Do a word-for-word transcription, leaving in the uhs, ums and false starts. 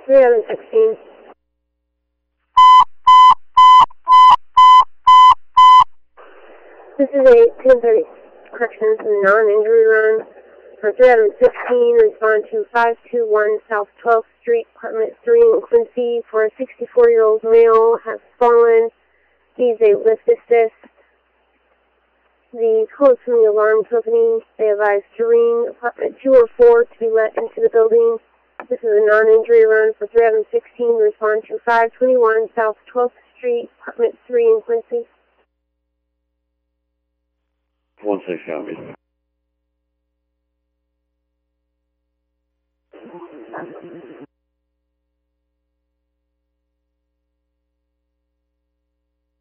three out of sixteen. This is a ten thirty correction, this is a non-injury run for three out of sixteen. Respond to five two one South twelfth Street, apartment three in Quincy, for a sixty-four-year-old male has fallen. He's a lift assist. The call is from the alarm company. They advise to ring apartment two or four to be let into the building. This is a non-injury run for three out of sixteen. Respond to five twenty-one South twelfth Street, apartment three in Quincy. One six, copy.